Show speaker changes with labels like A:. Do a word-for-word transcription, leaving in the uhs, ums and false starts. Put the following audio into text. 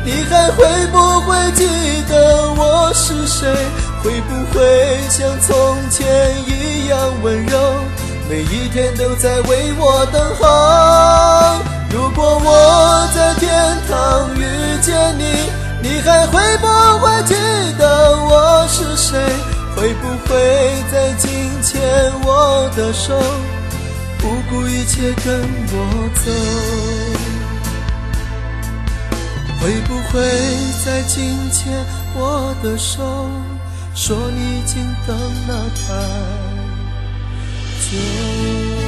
A: 你还会不会记得我是谁？会不会像从前一样温柔，每一天都在为我等候？如果我在天堂遇见你，你还会不会记得我是谁？会不会再紧牵我的手，不顾一切跟我走？会不会再紧牵我的手，说你已经等了太久？